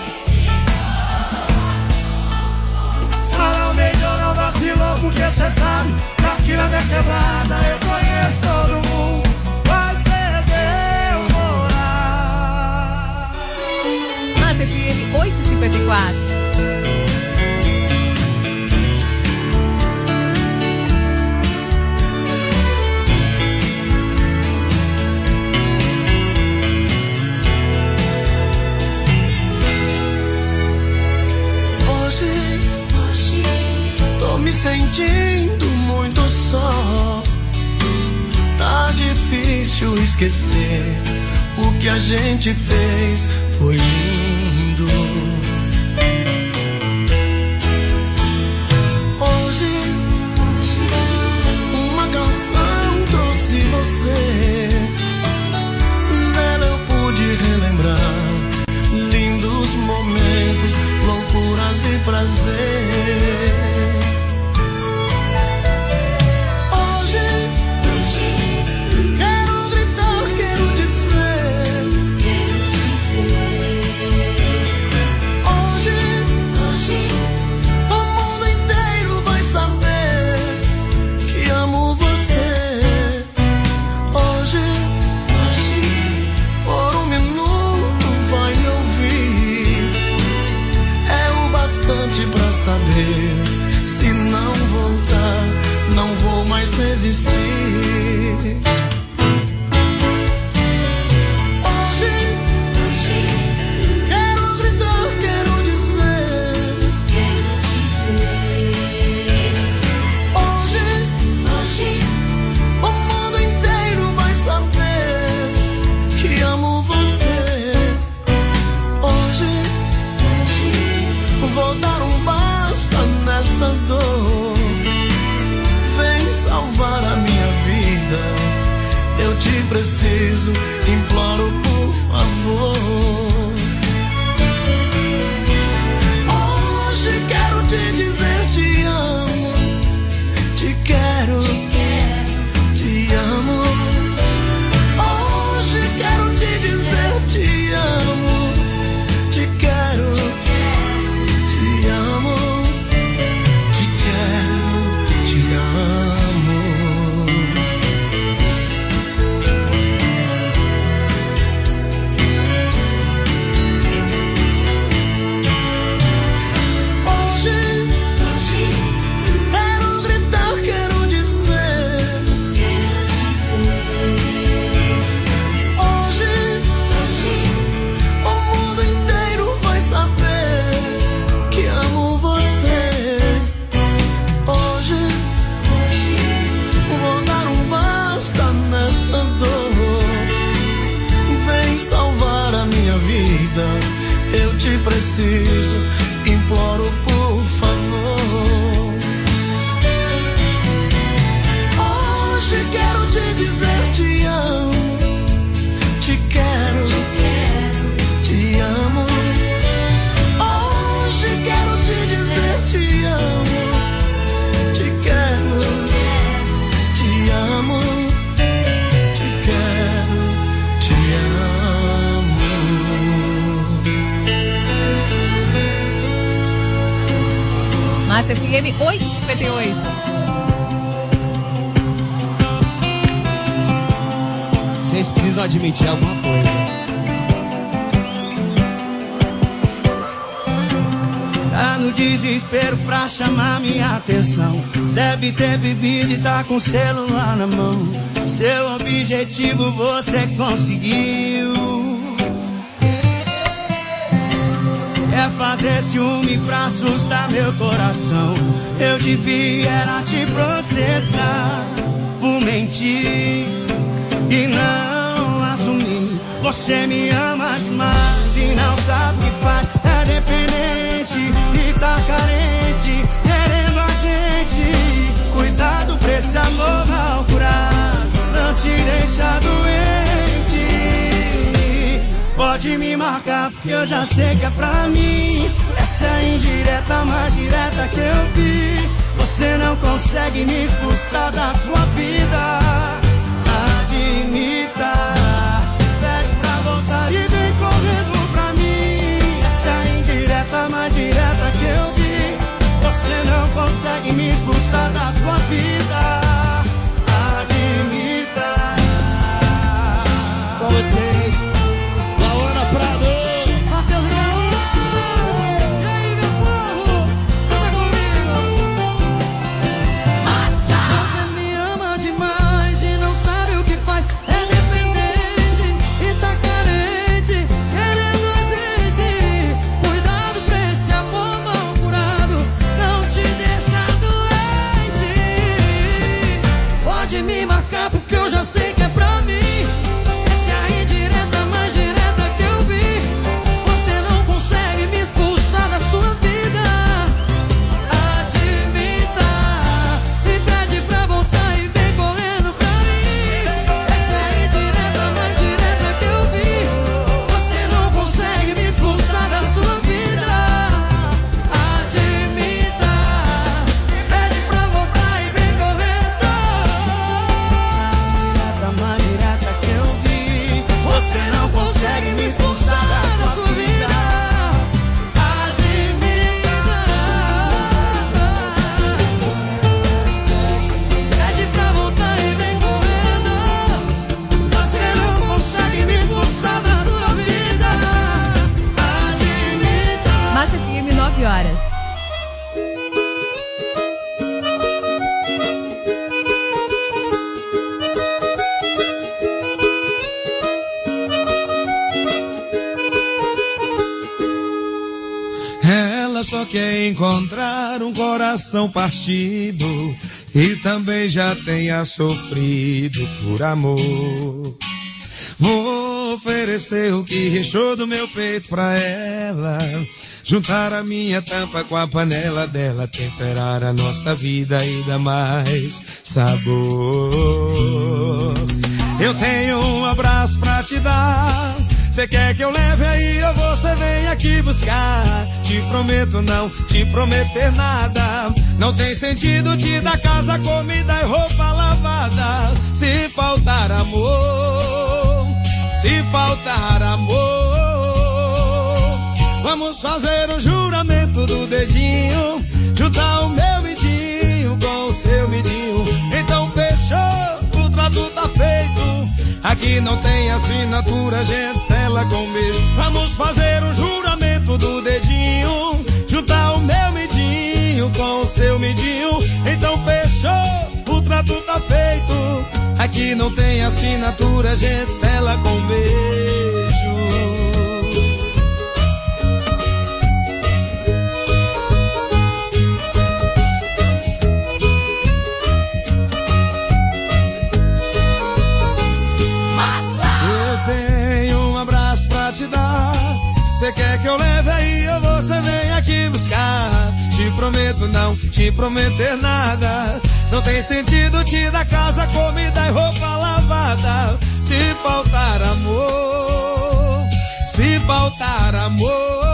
Não vacilou, porque cê sabe que aqui na minha quebrada eu conheço todo mundo. Vai ser meu morar. Massa FM 8h54. Tô me sentindo muito só. Tá difícil esquecer o que a gente fez, foi lindo. Hoje uma canção trouxe você. Nela eu pude relembrar lindos momentos, loucuras e prazer. Pra saber, se não voltar, não vou mais resistir. Hoje quero gritar, quero dizer. Hoje o mundo inteiro vai saber que amo você. Hoje vou dar um basta nessa dor. Vem salvar a minha vida. Eu te preciso, imploro por favor. Hoje quero te dizer te amo. Te quero, te amo. Hoje quero te dizer te amo. Te quero, te amo, te quero, te amo. Hoje quero gritar, quero dizer. Hoje o mundo inteiro vai saber que amo você. Hoje vou dar um basta nessa dor. Vem salvar a minha vida. Eu te preciso, imploro por favor. Hoje quero te dizer te amo. Te quero, te amo. Hoje quero te dizer te amo. Te quero, te amo. Te quero, te amo. Massa FM 8h58. Vocês precisam admitir alguma coisa. no desespero pra chamar minha atenção. Deve ter bebido e tá com o celular na mão. Seu objetivo você conseguiu. É fazer ciúme pra assustar meu coração. Eu devia era te processar por mentir e não assumir. Você me ama demais e não sabe o que faz. É dependente e tá carente, querendo a gente. Cuidado pra esse amor mal curado não te deixa doente. Pode me marcar porque eu já sei que é pra mim. Essa é a indireta mais direta que eu vi. Você não consegue me expulsar da sua vida. Admita. Pede pra voltar e vem correndo pra mim. Essa é a indireta mais direta que eu vi. Você não consegue me expulsar da sua vida. Admita. Com vocês, Prado, Matheus e Gaúcho. E aí, meu povo, canta comigo. Massa. Você me ama demais e não sabe o que faz. É dependente e tá carente, querendo a gente. Cuidado pra esse amor mal curado não te deixa doente. Pode me marcar porque eu já sei que é pra mim. Essa é a indireta mais direta. Sua vida, admita. Me pede pra voltar e vem correndo pra mim. Essa é a indireta mais direta que eu vi. Você não consegue me expulsar da sua vida. Admita. Pede pra voltar e vem correndo. Essa é a indireta mais direta que eu vi. Você não consegue me expulsar da sua vida. Massa FM, 9 horas. Ela só quer encontrar um coração partido e também já tenha sofrido por amor. Vou oferecer o que restou do meu peito pra ela, juntar a minha tampa com a panela dela, temperar a nossa vida e dar mais sabor. Eu tenho um abraço pra te dar. Cê quer que eu leve aí ou você vem aqui buscar? Te prometo não te prometer nada. Não tem sentido te dar casa, comida e roupa lavada. Se faltar amor, se faltar amor, vamos fazer um juramento do dedinho, juntar o meu midinho com o seu midinho. Então fechou, o trato tá feito. Aqui não tem assinatura, gente sela com beijo. Vamos fazer um juramento do dedinho, juntar o meu midinho com o seu midinho. Então fechou, o trato tá feito. Aqui não tem assinatura, gente sela com beijo. Te dar. Cê quer que eu leve aí ou você vem aqui buscar? Te prometo não te prometer nada. Não tem sentido te dar casa, comida e roupa lavada. Se faltar amor, se faltar amor,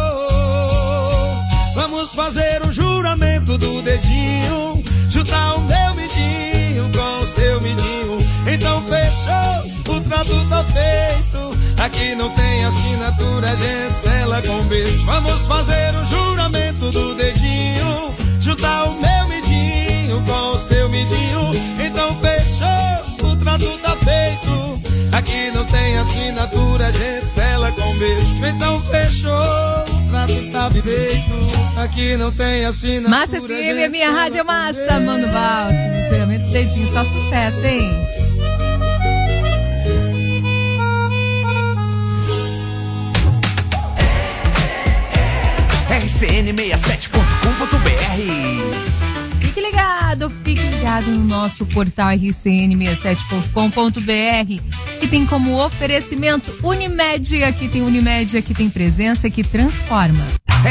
vamos fazer um juramento do dedinho, juntar o meu midinho com o seu midinho. Então fechou, o trato tá feito. Aqui não tem assinatura, a gente sela com beijo. Vamos fazer um juramento do dedinho, juntar o meu midinho com o seu midinho. Então fechou, o trato tá feito. Aqui não tem assinatura, a gente sela com beijo. Então fechou, o trato tá feito. Aqui não tem assinatura. Massa FM é minha rádio massa, Mano Val. Funcionamento do dedinho, só sucesso, hein? rcn67.com.br. Fique ligado no nosso portal rcn67.com.br, que tem como oferecimento Unimed. Aqui tem Unimed, aqui tem presença que transforma.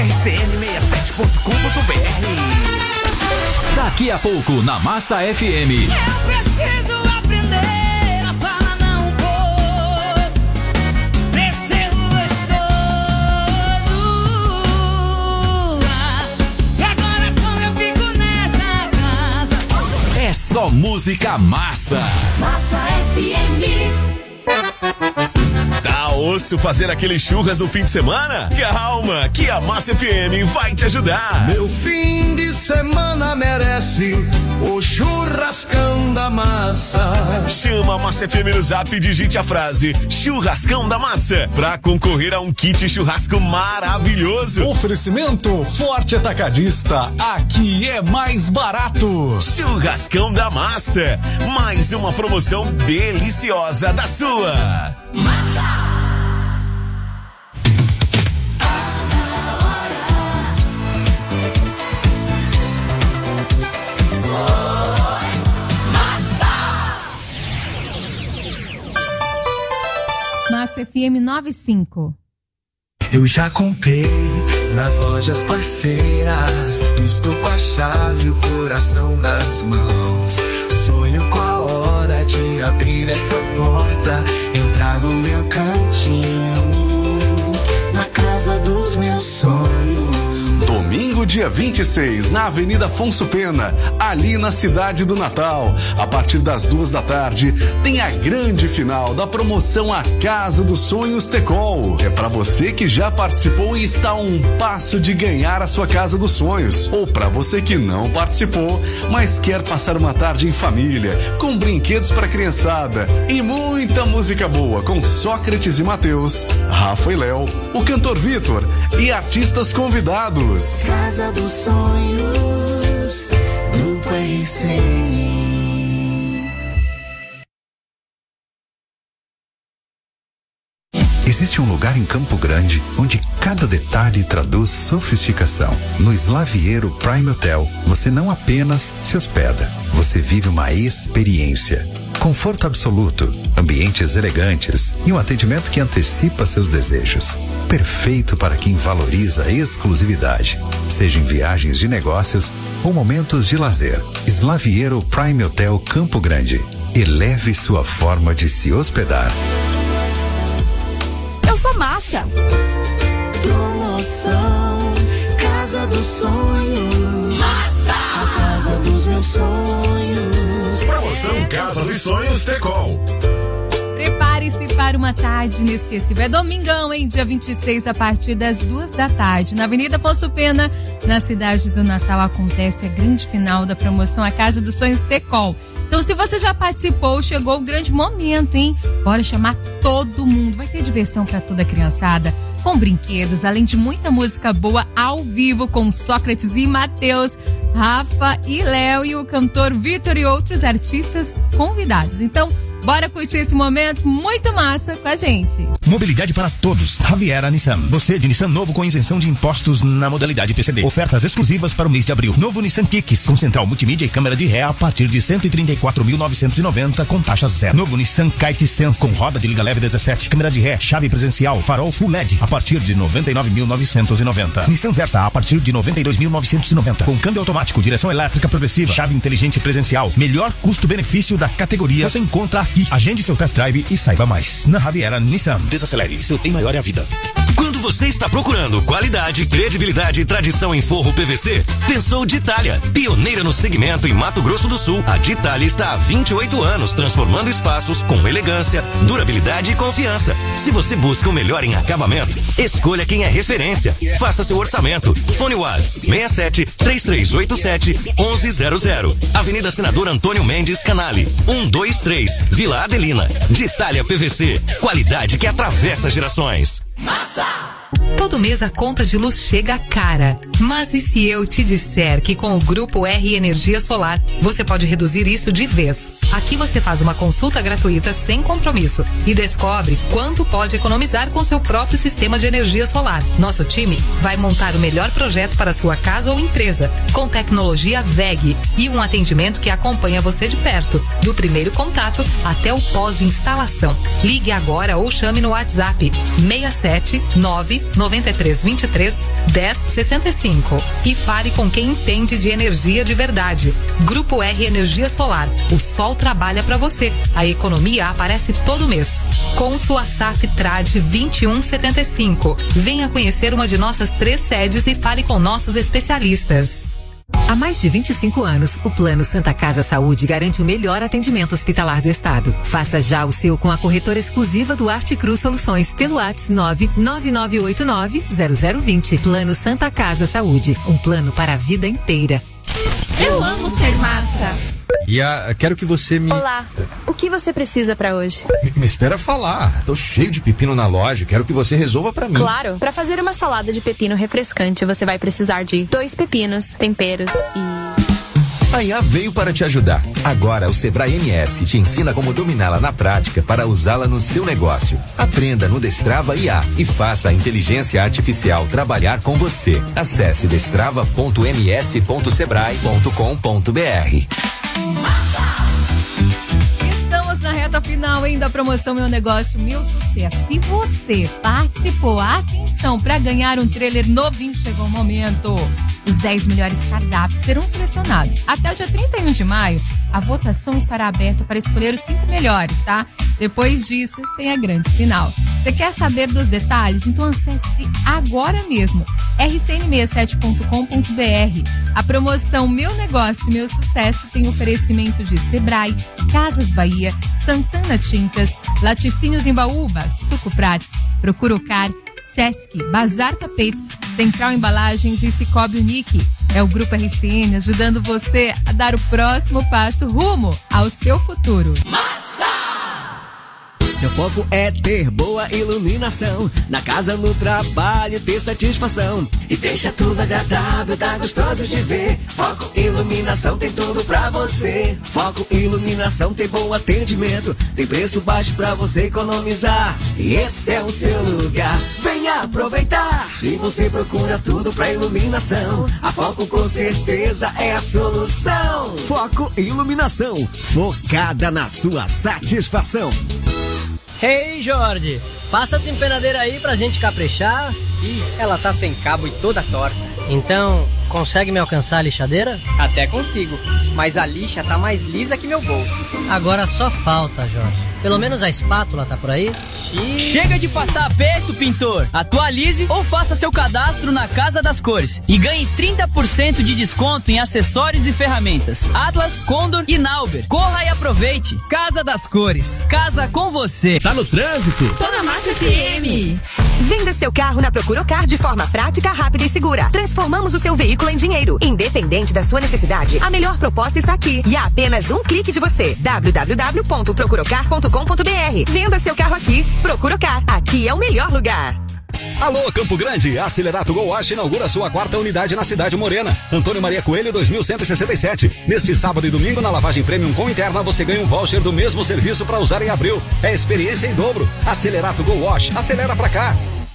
rcn67.com.br. Daqui a pouco na Massa FM. Eu preciso aprender a falar não vou. Preciso gostoso. E agora como eu fico nessa casa? É só música massa. Massa FM. Tá osso fazer aquele churras no fim de semana? Calma, que a Massa FM vai te ajudar. Meu fim de semana merece o churrascão da massa. Chama a Massa FM no Zap e digite a frase Churrascão da Massa pra concorrer a um kit churrasco maravilhoso. Oferecimento Forte Atacadista. Aqui é mais barato. Churrascão da Massa. Mais uma promoção deliciosa da sua. Massa! Massa FM 95. Eu já comprei nas lojas parceiras. Estou com a chave e o coração nas mãos. Sonho com a hora de abrir essa porta, entrar no meu cantinho, na casa dos meus sonhos. Domingo, dia 26, na Avenida Afonso Pena, ali na cidade do Natal. A partir das 14h, tem a grande final da promoção A Casa dos Sonhos Tecol. É para você que já participou e está a um passo de ganhar a sua Casa dos Sonhos. Ou para você que não participou, mas quer passar uma tarde em família, com brinquedos para criançada e muita música boa com Sócrates e Mateus, Rafa e Léo, o cantor Vitor e artistas convidados. Casa dos Sonhos, Grupo RCN. Existe um lugar em Campo Grande onde cada detalhe traduz sofisticação. No Slaviero Prime Hotel, você não apenas se hospeda, você vive uma experiência. Conforto absoluto, ambientes elegantes e um atendimento que antecipa seus desejos. Perfeito para quem valoriza a exclusividade, seja em viagens de negócios ou momentos de lazer. Slaviero Prime Hotel Campo Grande. Eleve sua forma de se hospedar. Eu sou massa. Promoção Casa dos Sonhos. Massa! A casa dos meus sonhos. Promoção Casa dos Sonhos Tecol. Prepare-se para uma tarde inesquecível. É domingão, hein? Dia 26, a partir das 14h, na Avenida Afonso Pena, na cidade do Natal, acontece a grande final da promoção A Casa dos Sonhos Tecol. Então, se você já participou, chegou o grande momento, hein? Bora chamar todo mundo. Vai ter diversão para toda a criançada, com brinquedos, além de muita música boa ao vivo com Sócrates e Mateus, Rafa e Léo e o cantor Vitor e outros artistas convidados. Então, bora curtir esse momento muito massa com a gente. Mobilidade para todos. Riviera Nissan. Você de Nissan novo com isenção de impostos na modalidade PCD. Ofertas exclusivas para o mês de abril. Novo Nissan Kicks com central multimídia e câmera de ré a partir de 134.990 com taxa zero. Novo Nissan Kite Sense com roda de liga leve 17, câmera de ré, chave presencial, farol Full LED a partir de 99.990. Nissan Versa a partir de 92.990 com câmbio automático, direção elétrica progressiva, chave inteligente presencial. Melhor custo-benefício da categoria você encontra aqui. Agende seu test drive e saiba mais. Na Riviera Nissan. Desacelere, seu bem maior é a vida. Quando você está procurando qualidade, credibilidade e tradição em forro PVC, pensou Ditalia. Pioneira no segmento em Mato Grosso do Sul, a Ditalia está há 28 anos transformando espaços com elegância, durabilidade e confiança. Se você busca o melhor em acabamento, escolha quem é referência. Faça seu orçamento. Fone Whats 67 3387 1100. Avenida Senador Antônio Mendes Canale 123, Vila Adelina. Ditalia PVC, qualidade que atravessa gerações. Massa! Todo mês a conta de luz chega cara. Mas e se eu te disser que com o Grupo R Energia Solar, você pode reduzir isso de vez? Aqui você faz uma consulta gratuita sem compromisso e descobre quanto pode economizar com seu próprio sistema de energia solar. Nosso time vai montar o melhor projeto para sua casa ou empresa, com tecnologia WEG e um atendimento que acompanha você de perto, do primeiro contato até o pós-instalação. Ligue agora ou chame no WhatsApp 67 993 23 10 65 e fale com quem entende de energia de verdade. Grupo R Energia Solar. O sol trabalha para você. A economia aparece todo mês. Com sua SAF Trade 2175. Venha conhecer uma de nossas 3 sedes e fale com nossos especialistas. Há mais de 25 anos, o Plano Santa Casa Saúde garante o melhor atendimento hospitalar do estado. Faça já o seu com a corretora exclusiva do Arte Cruz Soluções pelo WhatsApp 99989-0020. Plano Santa Casa Saúde, um plano para a vida inteira. Eu amo ser massa. Quero que você me... Olá, o que você precisa pra hoje? Me espera falar. Tô cheio de pepino na loja, quero que você resolva pra mim. Claro, pra fazer uma salada de pepino refrescante, você vai precisar de 2 pepinos, temperos e... A IA veio para te ajudar. Agora o Sebrae MS te ensina como dominá-la na prática para usá-la no seu negócio. Aprenda no Destrava IA e faça a inteligência artificial trabalhar com você. Acesse destrava.ms.sebrae.com.br. Estamos na reta final da promoção Meu Negócio, Meu Sucesso. Se você participou, atenção, para ganhar um trailer novinho, chegou o momento. Os 10 melhores cardápios serão selecionados. Até o dia 31 de maio, a votação estará aberta para escolher os 5 melhores, tá? Depois disso, tem a grande final. Você quer saber dos detalhes? Então acesse agora mesmo rcn67.com.br. A promoção Meu Negócio, Meu Sucesso tem oferecimento de Sebrae, Casas Bahia, Santana Tintas, Laticínios Embaúba, Suco Prates, Procurocar, Sesc, Bazar Tapetes, Central Embalagens e Cicobi Unique. É o Grupo RCN ajudando você a dar o próximo passo rumo ao seu futuro. Seu foco é ter boa iluminação, na casa, no trabalho, ter satisfação. E deixa tudo agradável, tá gostoso de ver. Foco Iluminação tem tudo pra você. Foco Iluminação tem bom atendimento, tem preço baixo pra você economizar. E esse é o seu lugar, venha aproveitar. Se você procura tudo pra iluminação, a Foco com certeza é a solução. Foco Iluminação, focada na sua satisfação. Hey, Jorge, passa a tua empenadeira aí pra gente caprichar. Ih, ela tá sem cabo e toda torta. Então, consegue me alcançar a lixadeira? Até consigo, mas a lixa tá mais lisa que meu bolso. Agora só falta, Jorge. Pelo menos a espátula tá por aí? Chega de passar aperto, pintor! Atualize ou faça seu cadastro na Casa das Cores e ganhe 30% de desconto em acessórios e ferramentas. Atlas, Condor e Nauber. Corra e aproveite! Casa das Cores. Casa com você. Tá no trânsito? Tô na Massa FM. Venda seu carro na Procurocar de forma prática, rápida e segura. Transformamos o seu veículo em dinheiro. Independente da sua necessidade, a melhor proposta está aqui. E a apenas um clique de você. www.procurocar.com.br. Venda seu carro aqui. Procurocar. Aqui é o melhor lugar. Alô, Campo Grande, a Acelerato Go Wash inaugura sua 4ª unidade na Cidade Morena. Antônio Maria Coelho, 2167. Neste sábado e domingo, na lavagem Premium com interna, você ganha um voucher do mesmo serviço para usar em abril. É experiência em dobro. Acelerato Go Wash, acelera pra cá.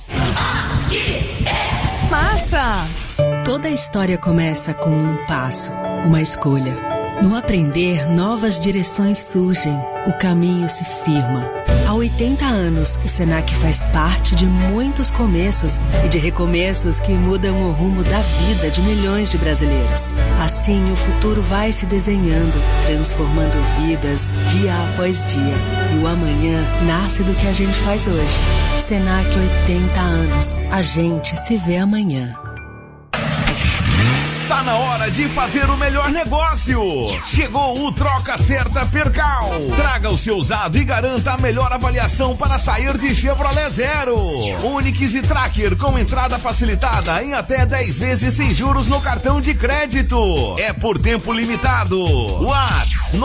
Massa! Toda história começa com um passo, uma escolha. No aprender, novas direções surgem, o caminho se firma. Há 80 anos, o Senac faz parte de muitos começos e de recomeços que mudam o rumo da vida de milhões de brasileiros. Assim, o futuro vai se desenhando, transformando vidas dia após dia. E o amanhã nasce do que a gente faz hoje. Senac, 80 anos. A gente se vê amanhã. Tá na hora de fazer o melhor negócio. Chegou o Troca Certa Percal. Traga o seu usado e garanta a melhor avaliação para sair de Chevrolet zero. Onix e Tracker com entrada facilitada em até 10 vezes sem juros no cartão de crédito. É por tempo limitado. WhatsApp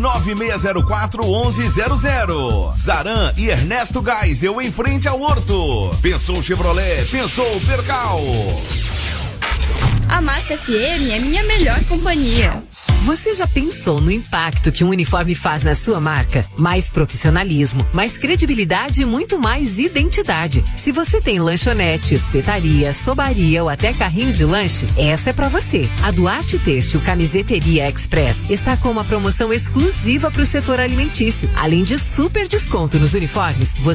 996041100. Zaran e Ernesto Geisel em frente ao Horto. Pensou Chevrolet, pensou Percal. A Massa FM é minha melhor companhia. Você já pensou no impacto que um uniforme faz na sua marca? Mais profissionalismo, mais credibilidade e muito mais identidade. Se você tem lanchonete, espetaria, sobaria ou até carrinho de lanche, essa é pra você. A Duarte Têxtil Camiseteria Express está com uma promoção exclusiva para o setor alimentício. Além de super desconto nos uniformes,